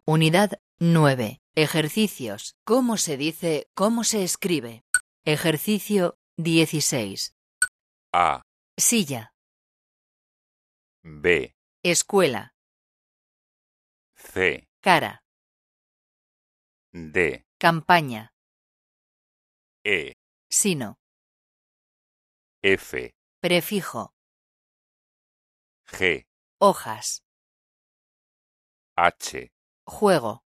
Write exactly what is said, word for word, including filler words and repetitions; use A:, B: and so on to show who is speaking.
A: Unidad nueve. Ejercicios. ¿Cómo se dice? ¿Cómo se escribe? Ejercicio dieciséis.
B: A,
A: Silla.
B: B,
A: Escuela.
B: C,
A: Cara.
B: D,
A: Campaña.
B: E,
A: Sino.
B: F,
A: Prefijo.
B: G,
A: Hojas.
B: H,
A: Juego.